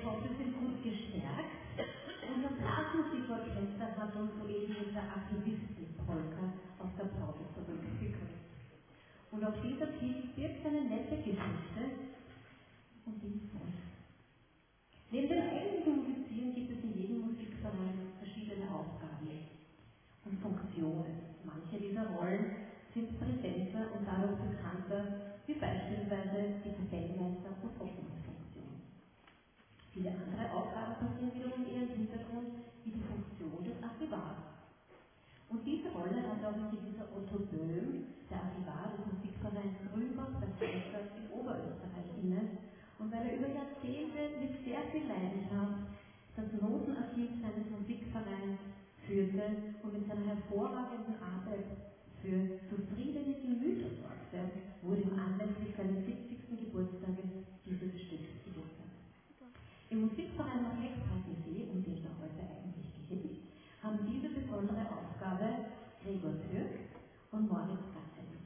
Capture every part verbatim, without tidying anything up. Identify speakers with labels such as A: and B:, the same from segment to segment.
A: hoffe, Sie sind gut gestärkt. Unser Blasmusikorchester hat uns soeben mit der Aktivisten-Polka aus der Pause zurückgegrüßt. Und auch dieser Titel birgt eine nette Geschichte und die ist folgt. Neben dem eigentlichen Musizieren gibt es in jedem Musikverein verschiedene Aufgaben und Funktionen. Manche dieser Rollen sind präsenter und dadurch bekannter, wie beispielsweise die Kapellmeister- und Obmannfunktion. Viele andere Aufgaben passieren wiederum eher im Hintergrund, wie die Funktion des Archivars. Und diese Rolle hat auch in gewisser Otto Böhm, der Archivar des Musikvereins Grünbach bei Freistadt in Oberösterreich, inne. Und weil er über Jahrzehnte mit sehr viel Leidenschaft das Notenarchiv seines Musikvereins führte und mit seiner hervorragenden Arbeit für zufriedene Gemüter sorgte, wurde ihm anlässlich seines siebzigsten Geburtstages dieses Stück gewidmet. Im Musikverein Nordwestpartensee, um den es auch heute eigentlich geht, haben diese besondere Aufgabe Gregor Türk und Moritz Gattelich.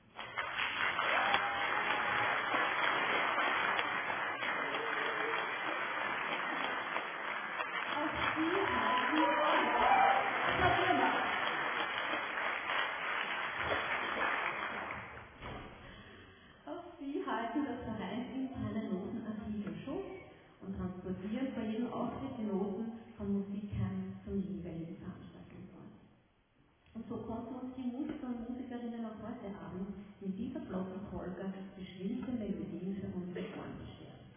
A: Auch sie halten das vereinsinterne Notenarchiv im Schuss und transportieren vor jedem Auftritt die Noten von Musikern zum jeweiligen Veranstaltungsort. Und so konnten uns die Musiker und Musikerinnen auch heute Abend mit dieser flotten Polka beschwingte Melodien für unsere Ohren bescheren.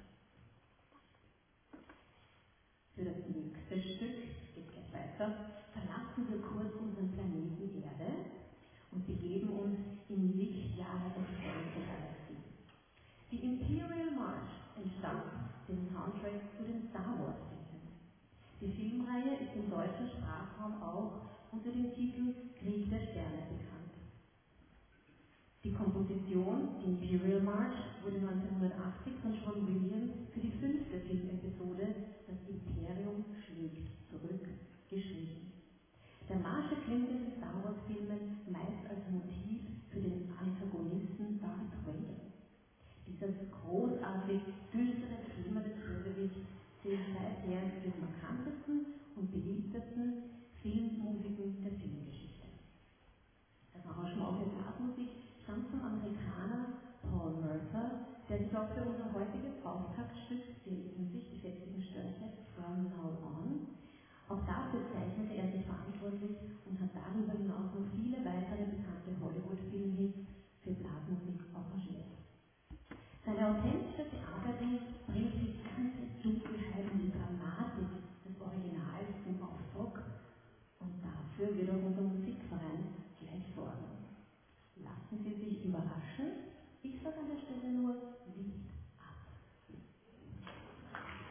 A: Für das nächste Stück, geht gleich weiter, verlassen wir kurz unseren Planeten Erde und begeben uns in Lichtjahre entfernte Galaxie. Die Imperial March entstand dem Soundtrack zu den Star Wars Filmen. Die Filmreihe ist im deutschen Sprachraum auch unter dem Titel Krieg der Sterne bekannt. Die Komposition, die Imperial March, wurde neunzehnhundertachtzig von John Williams für die fünfte Filmepisode Das Imperium schlägt zurück geschrieben. Der Marsch erklingt in den Star Wars Filmen meist als Motiv für den Antagonisten Darth Vader. Dieses großartig düstere Thema des Bösewichts zählt seither zu den markantesten und beliebtesten Filmmusiken der Filmgeschichte. Das Arrangement für Blasmusik stammt vom Amerikaner Paul Mercer, der sich auch für unser heutiges Auftaktstück, Sie erinnern sich, die fetzigen Störche, From Now On, auch dafür zeichnete er sich verantwortlich und hat darüber hinaus noch viele weitere bekannte Hollywood-Filmhits für Blasmusik arrangiert. Seine authentische Bearbeitung bringt die ganze Dunkelheit und die Dramatik des Originals zum Ausdruck und dafür wird auch unser Musikverein gleich sorgen. Lassen Sie sich überraschen, ich sage an der Stelle nur Lied ab.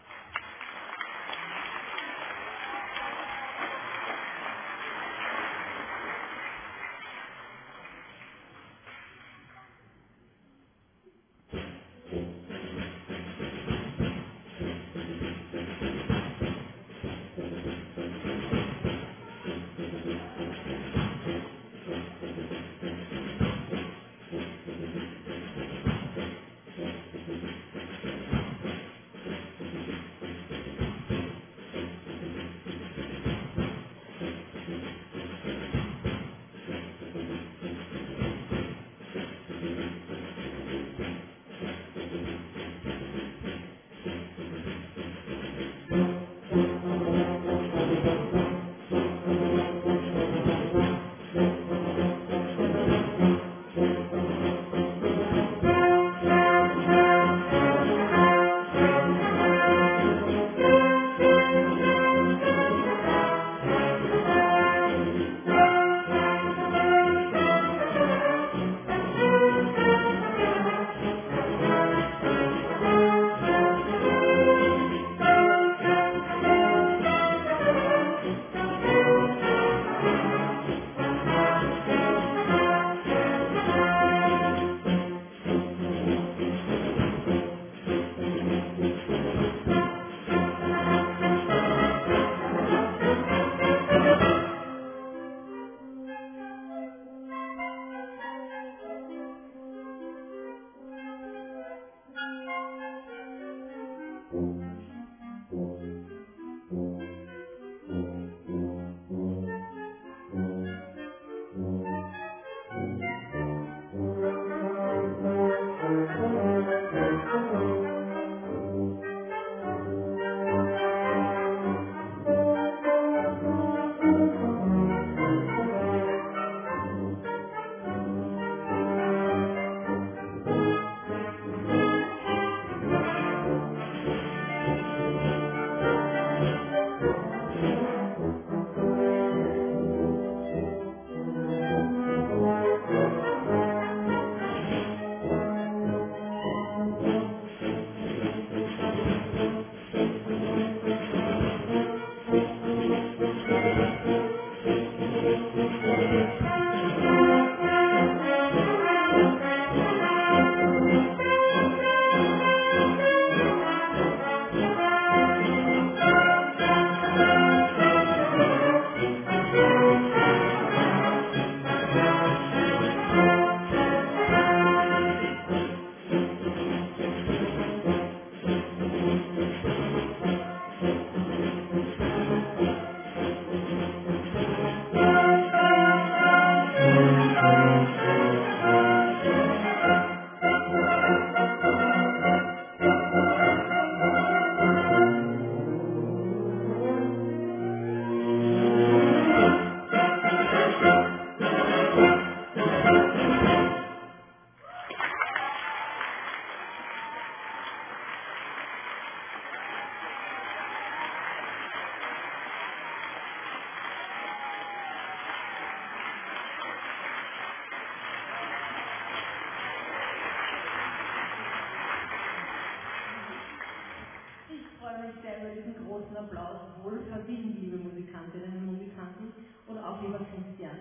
A: sehr über diesen großen Applaus, wohl verdient, liebe Musikantinnen und Musikanten, und auch lieber Christian.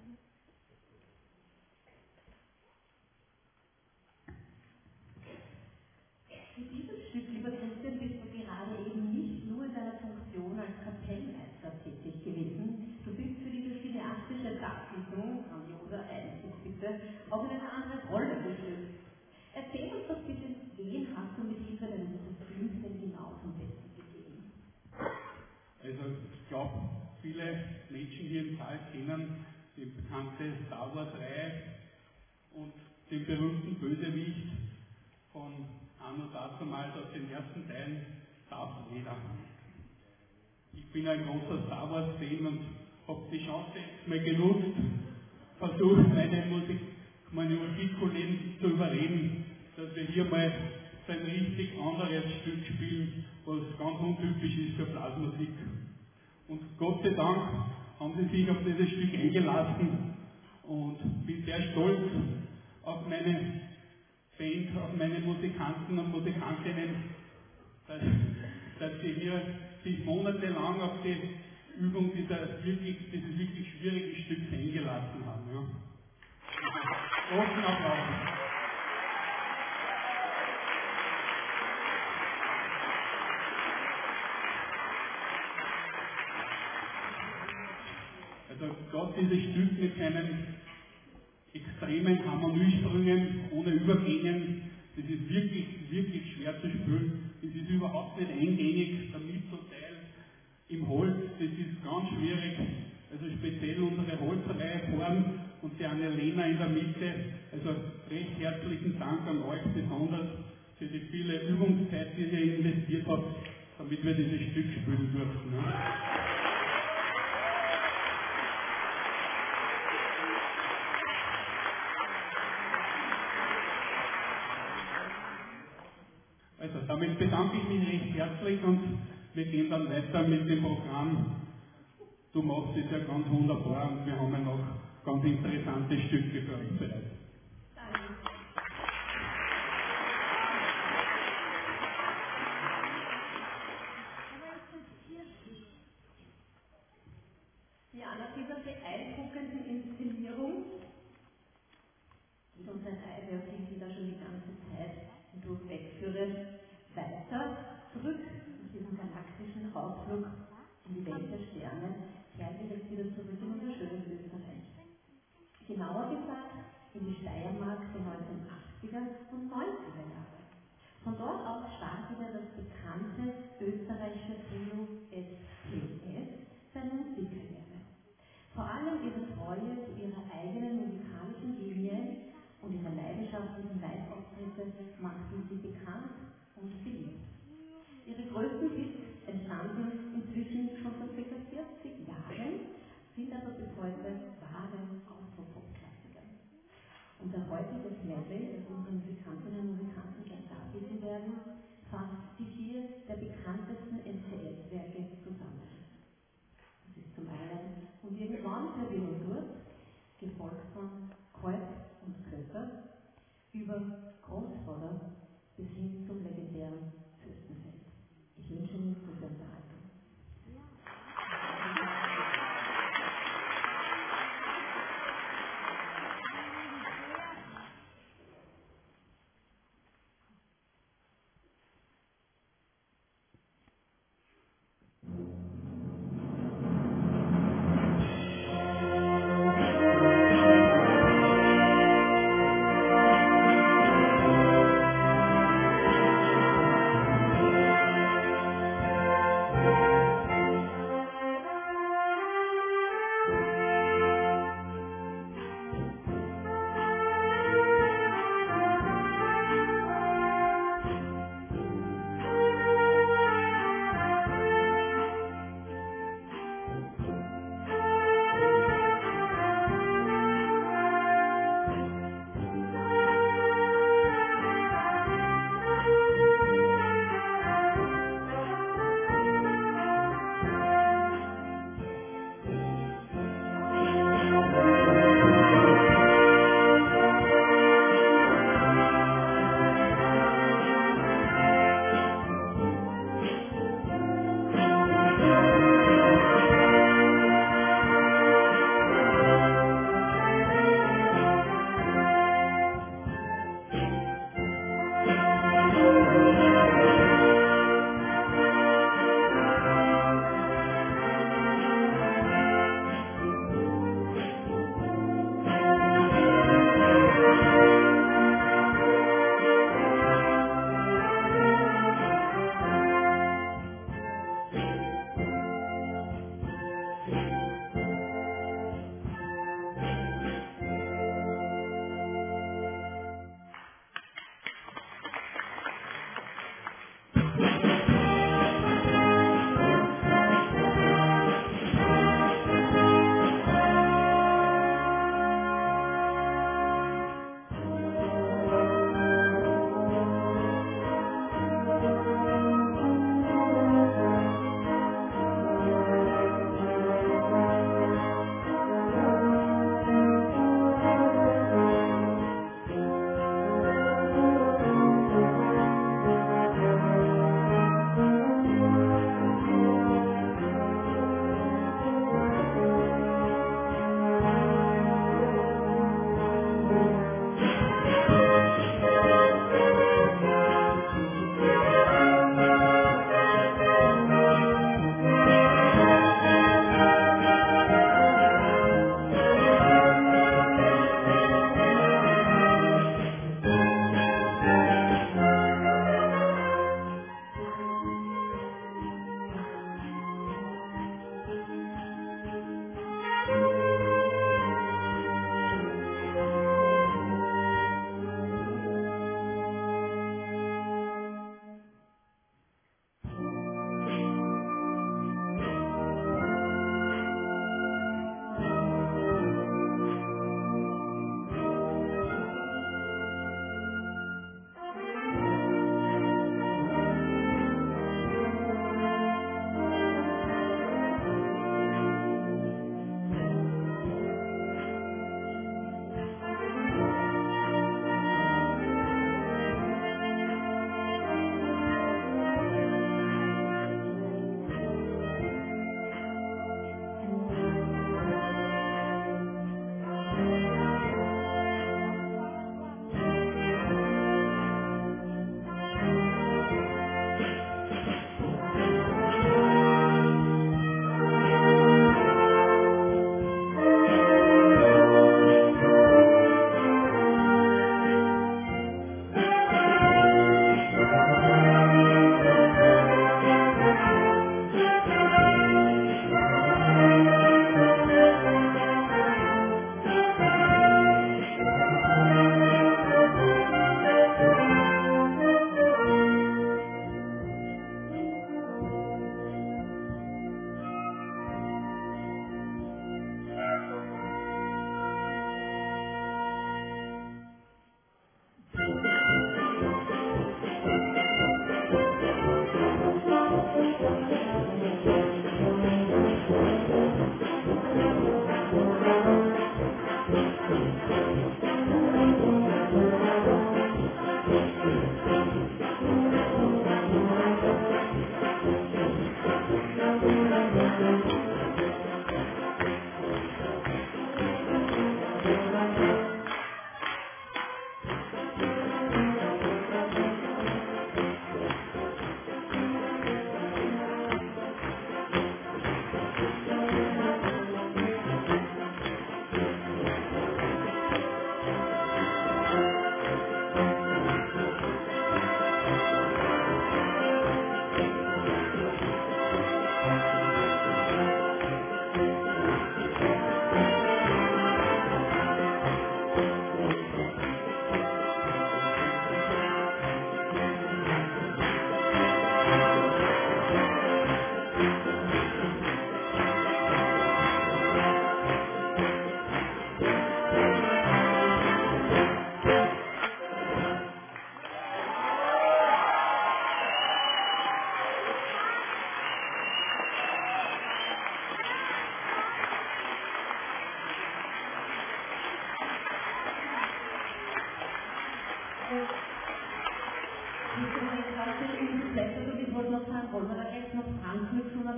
A: Mit diesem Stück, lieber Christian, bist du gerade eben nicht nur in deiner Funktion als Kapellmeister tätig gewesen, du bist für diese cineastische Darbietung, grandioser Einzug bitte, auch in eine andere Rolle geschlüpft. Erzähl uns doch bitte, wen hast du mit Hilfe deines Kostüms denn genau zum Besten gegeben?
B: Also ich glaube, viele Menschen hier im Saal kennen die bekannte Star Wars-Reihe und den berühmten Bösewicht von Anno dazumals aus den ersten Teilen, Darth Vader. Ich bin ein großer Star Wars-Fan und habe die Chance jetzt mal genutzt, versucht meine Musik, meine Musikkollegen zu überreden, dass wir hier mal so ein richtig anderes Stück spielen, was ganz untypisch ist für Blasmusik. Und Gott sei Dank haben sie sich auf dieses Stück eingelassen und bin sehr stolz auf meine Band, auf meine Musikanten und Musikantinnen, dass, dass sie hier sich monatelang auf die Übung dieser wirklich, dieses wirklich schwierigen Stücks eingelassen haben. Ja. Großen Applaus. Also Gott, dieses Stück mit seinen extremen Harmoniesprüngen, ohne Übergängen, das ist wirklich, wirklich schwer zu spielen. Das ist überhaupt nicht eingängig, der Mittelteil im Holz, das ist ganz schwierig. Also speziell unsere Holzreihe vorn und die Annalena in der Mitte. Also recht herzlichen Dank an euch besonders für die viele Übungszeit, die ihr investiert habt, damit wir dieses Stück spielen durften. Ne? Also damit bedanke ich mich recht herzlich und wir gehen dann weiter mit dem Programm. Du machst es ja ganz wunderbar und wir haben ja noch ganz interessante Stücke für euch bereit.
A: Danke. Ja, nach dieser beeindruckenden Inszenierung geht uns ein Eide, auf den Sie da schon die ganze Zeit durchwegführen, weiter zurück auf diesen galaktischen Ausflug in die Welt der Sterne, kehren wir jetzt wieder zurück in unser schönes Österreich. Genauer gesagt in die Steiermark der neunzehnhundertachtziger und neunziger Jahre. Von dort aus startete das bekannte österreichische Trio S P S seine Musikkarriere. Vor allem ihre Treue zu ihrer eigenen musikalischen Linie und ihre leidenschaftlichen Live-Auftritte machten sie bekannt und beliebt. Ihre größten Hits entstanden inzwischen schon vor ca. vierzig Jahren, sind aber bis heute wahre Autopop-Klassiker. Und der heutige Medley, das unsere Musikantinnen und Musikanten gleich darbieten werden, fasst die vier der bekanntesten N C S-Werke zusammen. Das ist zum einen Und irgendwann für den Durst, gefolgt von Kolb und Kötter, über Großvater bis hin zum legendären Fürstenfeld. Ich wünsche Ihnen gute Unterhaltung.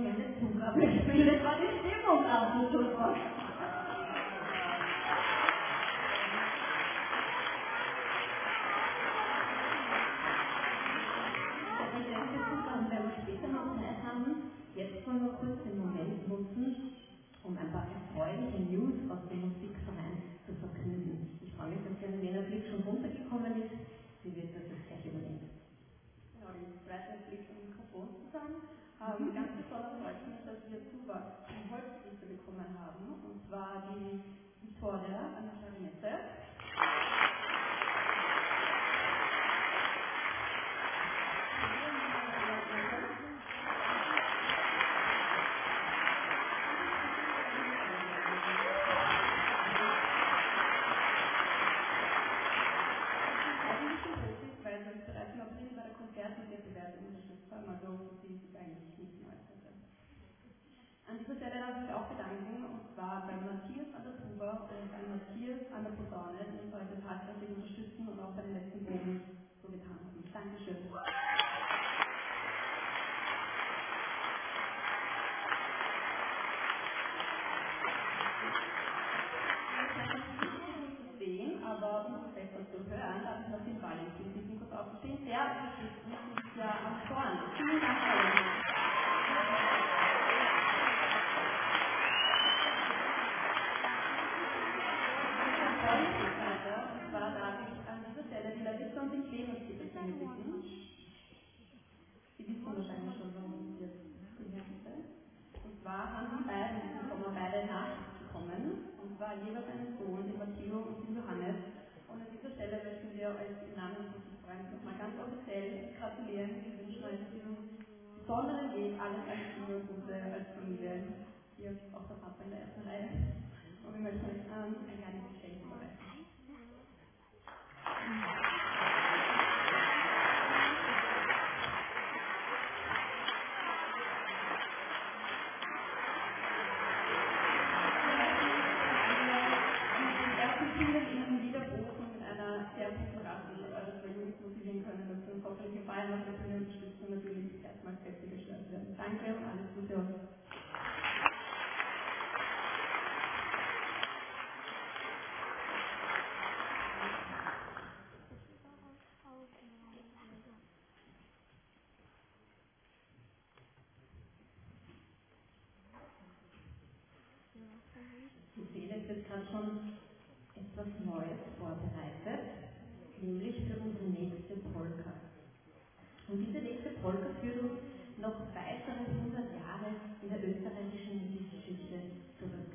A: gerne eine Zugabe gespielt, das war die Stimmung auch so super. Ich denke, dann werden wir später noch Zeit haben. Jetzt wollen wir kurz den Moment nutzen, um ein paar erfreuliche News aus dem Musikverein zu verkünden. Ich freue mich, dass die Lena Blick schon runtergekommen ist. Sie wird das jetzt gleich übernehmen.
C: Genau, die zweite Blick am Mikrofon zusammen. Ähm, ganz besonders freut mich, dass wir Zuwachs im Holzrichter bekommen haben, und zwar die Victoria an der Klarinette. An dieser Stelle darf ich mich auch bedanken, und zwar bei Matthias an der Tuba und bei Matthias an der Posaune, die uns heute tatkräftig unterstützen und auch bei den letzten Proben so getan haben. Dankeschön. Sehen, aber um es besser zu hören, darf ich noch den Valentin bitten, kurz aufzustehen. Der unterstützt uns dieses Jahr am Vorn. Vielen Dank, Valentin. Und zwar darf ich an dieser Stelle die Larissa und den Clemens bitte zu mir bitten. Sie wissen wahrscheinlich schon, warum ich jetzt hierher bitte. Und zwar haben die beiden im Sommer beide nachgekommen, und zwar jeweils einen Sohn, den Matteo und den Johannes. Und an dieser Stelle möchten wir euch im Namen des Musikvereins nochmal ganz offiziell gratulieren. Wir wünschen euch diesen besonderen Weg, alles als Liebe und Gute als Familie. Hier auch der Papa in der ersten Reihe. Und wir möchten euch ähm, ein kleines Geschenk überreichen. Danke und alles Gute euch.
A: Die Felix hat gerade schon etwas Neues vorbereitet, nämlich für unsere nächste Polka. Und diese nächste Polka führt uns noch weitere hundert Jahre in der österreichischen Musikgeschichte zurück.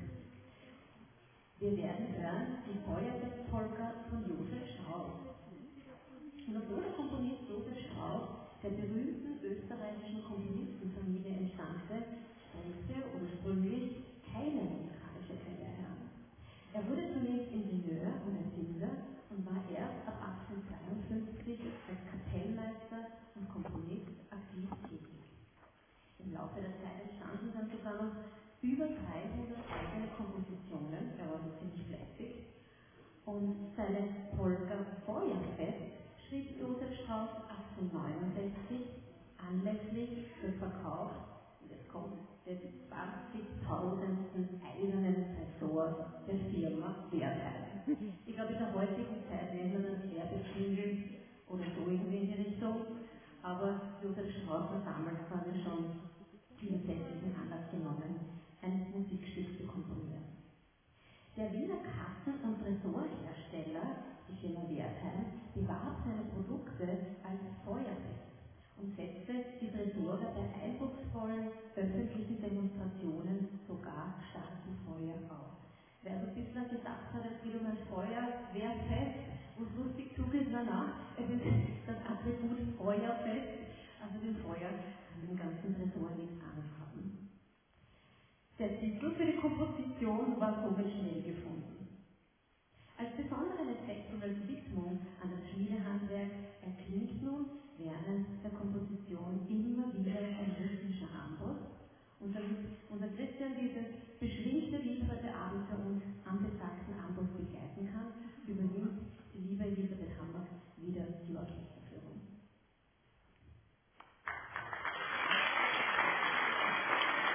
A: Wir werden hören die Feuerfestpolka von Josef Strauß. Und obwohl der Komponist Josef Strauß der berühmten österreichischen Komponistenfamilie entstammte, strengte ursprünglich keine musikalische Karriere an. Er wurde zunächst Ingenieur und Erfinder und war erst ab achtzehnhundertzweiundfünfzig als Kapellmeister und Komponist aktiv tätig. Im Laufe der Zeit entstanden dann sogar noch über dreihundert eigene Kompositionen, er war so ziemlich fleißig, und seine Polka Feuerfest schrieb Josef Strauß achtzehnhundertneunundsechzig anlässlich des Verkaufs, und jetzt kommt, des zwanzigtausendsten eisernen Tresors der Firma Wertheim. Ich glaube, in der heutigen Zeit nennen wir das Werbeklingel oder so irgendwie in die Richtung, aber Josef Strauß hat damals quasi schon zusätzlichen Anlass genommen, ein Musikstück zu komponieren. Der Wiener Kassen- und Tresorhersteller, die Firma Wertheim, bewarb seine Produkte als Feuerfest und setzte die Tresore bei eindrucksvollen öffentlichen Demonstrationen sogar Straßenfeuer auf. Wer also bislang gedacht hat, es geht um ein Feuerwehrfest, wo es lustig zugeht, na na, es ist das Attribut Feuerfest, also dem Feuer kann dem ganzen Tresor nichts anhaben. Der Titel für die Komposition war somit schnell gefunden. Als besonderen Effekt und als Widmung an das Schmiedehandwerk erklingt nun während der Komposition immer wieder ein rhythmischer Amboss. Und damit unser Christian dieses beschwingte Lied heute Abend für uns am besagten Amboss begleiten kann, übernimmt die liebe Elisabeth Hammer wieder die Orchesterführung.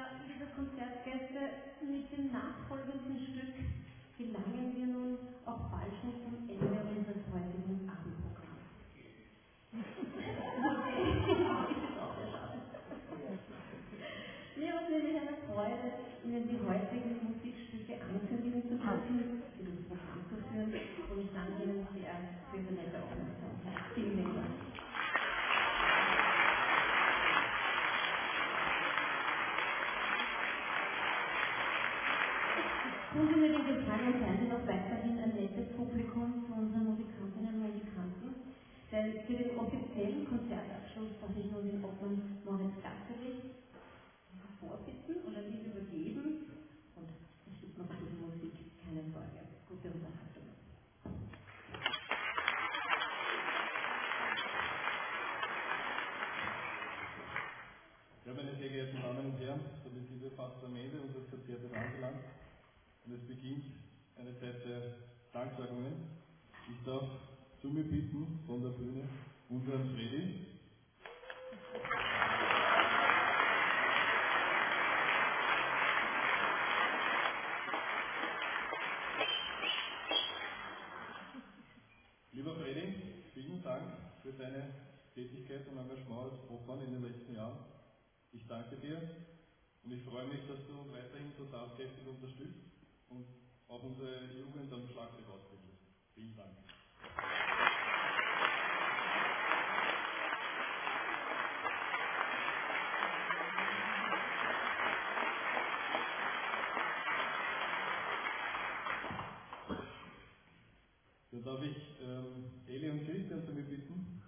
A: Ja, liebe Konzertgäste, mit dem nachfolgenden Stück gelangen wir nun auch bald schon zum Ende unseres heutigen Abendprogramms. Mir war es nämlich eine Freude, Ihnen die heutigen Musikstücke ankündigen zu dürfen, dieses Programm zu führen, und ich danke Ihnen sehr für Ihre nette Aufmerksamkeit. Vielen Dank. Tun Sie mir den Gefallen und seien Sie noch weiterhin ein nettes Publikum zu unseren Musikantinnen und Musikanten, denn für den offiziellen Konzertabschluss darf ich nun den Obmann Moritz Gasserich vorbitten oder sich übergeben, und es gibt noch ein bisschen Musik, keine Sorge. Gute Unterhaltung.
D: Ja, meine sehr geehrten Damen und Herren, damit sind wir fast am Ende unseres Konzertes angelangt und es beginnt eine Zeit der Danksagungen. Ich darf zu mir bitten von der Bühne unseren Freddy. Lieber Freddy, vielen Dank für deine Tätigkeit und Engagement als Obmann in den letzten Jahren. Ich danke dir und ich freue mich, dass du weiterhin so tatkräftig unterstützt und auch unsere Jugend am Schlagzeug ausbildest. Vielen Dank. Dann darf ich ähm, Eli und Christian zu mir bitten.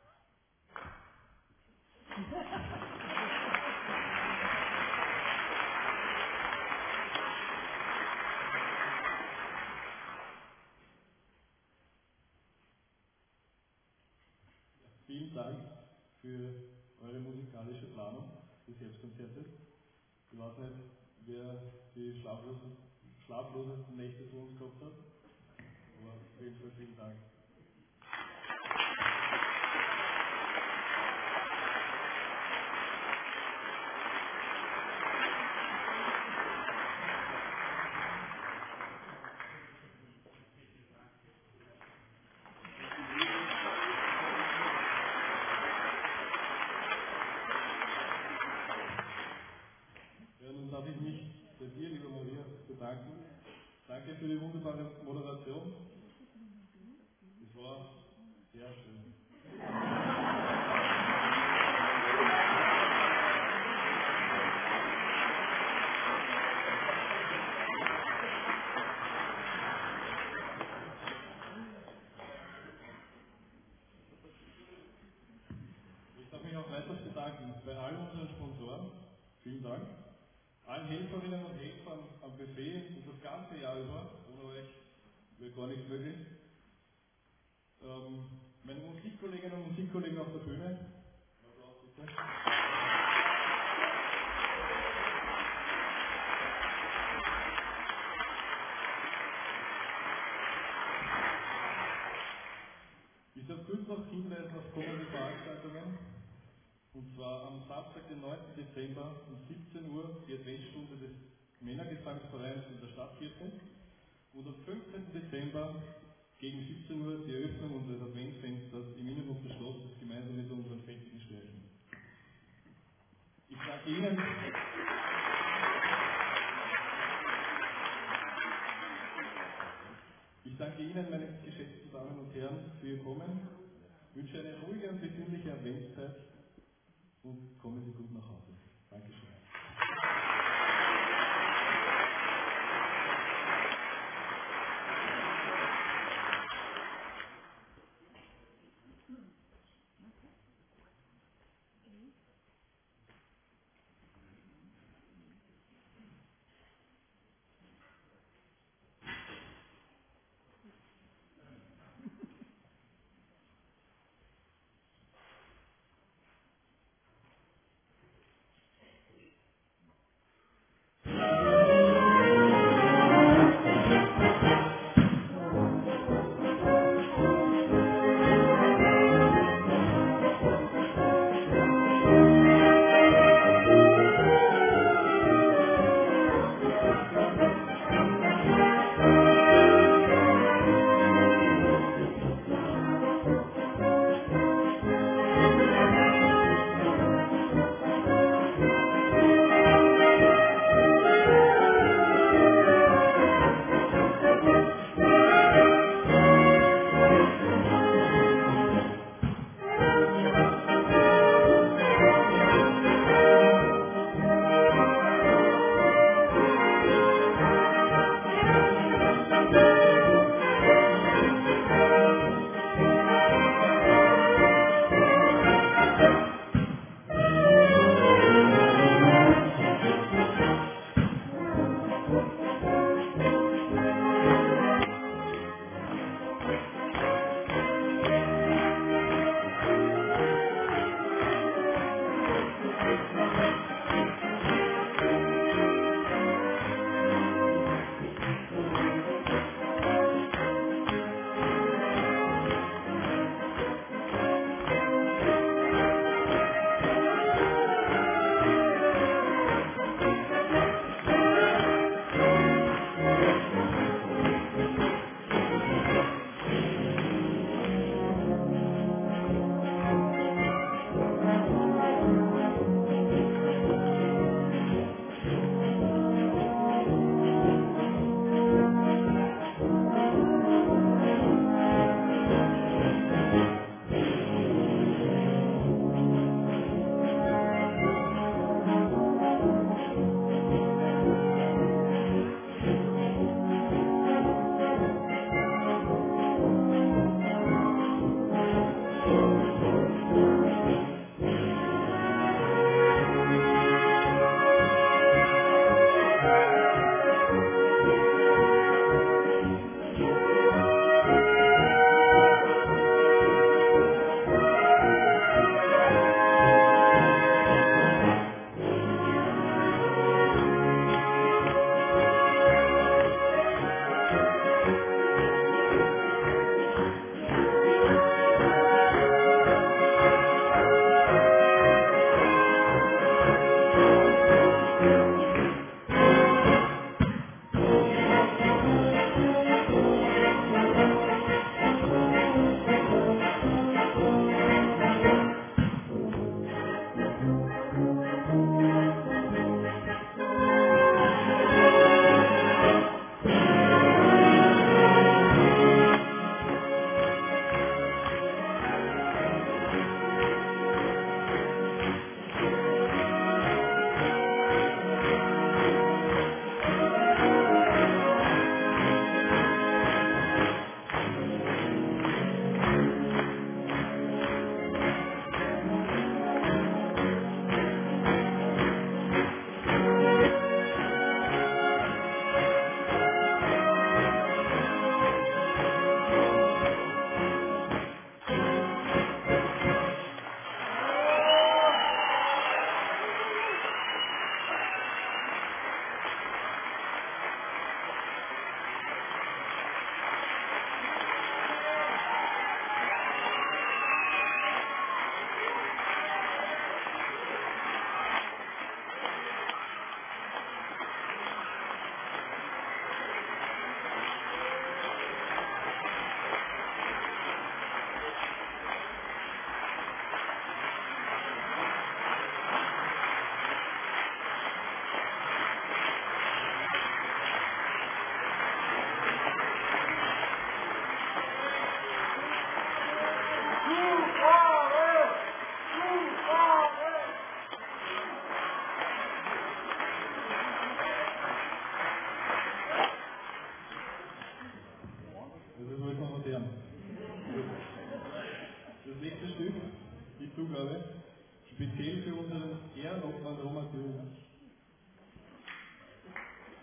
D: Vielen Dank für eure musikalische Planung des Herbstkonzertes. Ich weiß nicht, wer die schlaflosen, schlaflosesten Nächte zu uns gehabt hat, aber auf jeden Fall vielen Dank. Ja, nun darf ich mich bei dir, liebe Maria, bedanken. Danke für die wunderbare Moderation. Es war sehr schön. Ich darf mich auch weiter bedanken bei allen unseren Sponsoren. Vielen Dank. Allen Helferinnen und Helfern am Buffet und das ganze Jahr über. Ohne euch wäre gar nichts möglich. Ähm, meine Musikkolleginnen und Musikkollegen auf der Bühne. Applaus bitte. Ich darf kurz noch hinweisen auf kommende Veranstaltungen. Und zwar am Samstag, den neunten Dezember um siebzehn Uhr die Adventsstunde des Männergesangsvereins in der Stadtkirche. Und am fünfzehnten Dezember gegen siebzehn Uhr die Eröffnung unseres Adventsfensters im Innenhof des Schlosses gemeinsam mit unseren festlichen Stärken. Ich danke Ihnen. Ich danke Ihnen, meine geschätzten Damen und Herren, für Ihr Kommen. Ich wünsche eine ruhige und besinnliche Adventszeit und kommen Sie gut nach Hause. Dankeschön.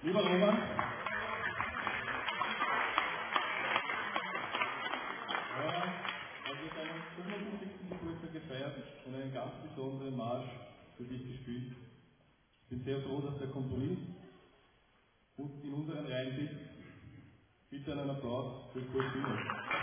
D: Lieber Roman, also deinen fünfundfünfzigsten Geburtstag gefeiert und einen ganz besonderen Marsch für dich gespielt. Ich bin sehr froh, dass der Komponist und in unseren Reihen sitzt. Bitte einen Applaus für Kurt Wiener.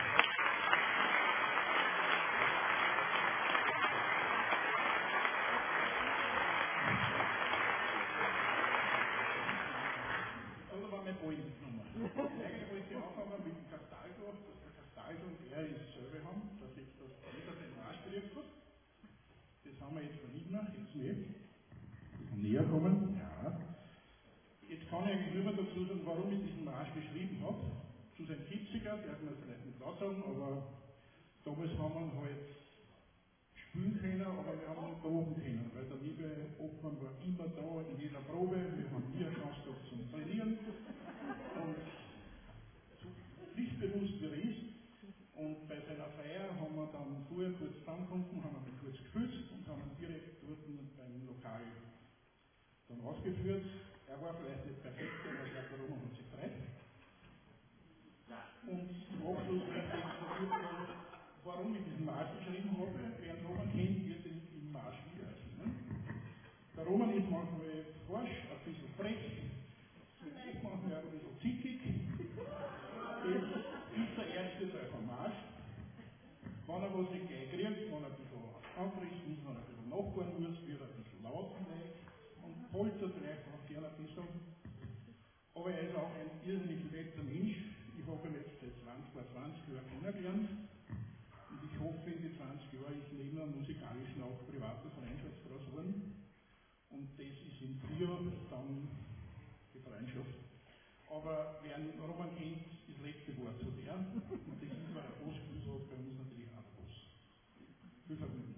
B: Eigentlich wollte ich anfangen mit dem Castaldo, dass der Castaldo und er dasselbe haben, dass ich das jeder den Marsch belegt hat. Das haben wir jetzt von nicht mehr, jetzt nicht. Näher kommen, ja. Jetzt kann ich eigentlich nur mehr dazu sagen, warum ich diesen Marsch geschrieben habe. Zu seinem siebziger, der hat mir vielleicht nicht laut sagen, aber damals haben wir halt spielen können, aber wir haben nicht proben können, weil der liebe Obmann war immer da in jeder Probe, wir haben nie eine Chance gehabt zum Trainieren. Und so pflichtbewusst wie er ist. Und bei seiner Feier haben wir dann vorher kurz zusammengekommen, haben wir kurz gefühlt und haben ihn direkt dort beim Lokal dann ausgeführt. Er war vielleicht nicht perfekt, aber ich glaube, der Roman hat sich gefreut. Und zum Abschluss möchte ich natürlich, warum ich diesen Marsch geschrieben habe. Wer den Roman kennt, wird ihn im Marsch wiedererkennen. Der Roman ist manchmal forsch, ein bisschen frech, manchmal ein bisschen zickig. Das ist der erste Teil vom Marsch. Wenn er was nicht gleich kriegt, wenn er ein bisschen anfrischt muss, wenn er ein bisschen nachfahren muss, wird er ein bisschen laut und poltert vielleicht auch gerne ein bisschen. Aber er ist auch ein irrsinnig netter Mensch. Ich habe ihn jetzt seit zwanzig, zwanzig Jahren kennengelernt. Und ich hoffe, in die zwanzig Jahre ist neben einem musikalischen auch private Freundschaft draus geworden. Und das ist in Trio dann die Freundschaft. Aber wer einen Roman kennt, das letzte Wort zu der. Und das ist, weil der Boss gesagt hat, bei uns natürlich auch der Boss. Viel Vergnügen.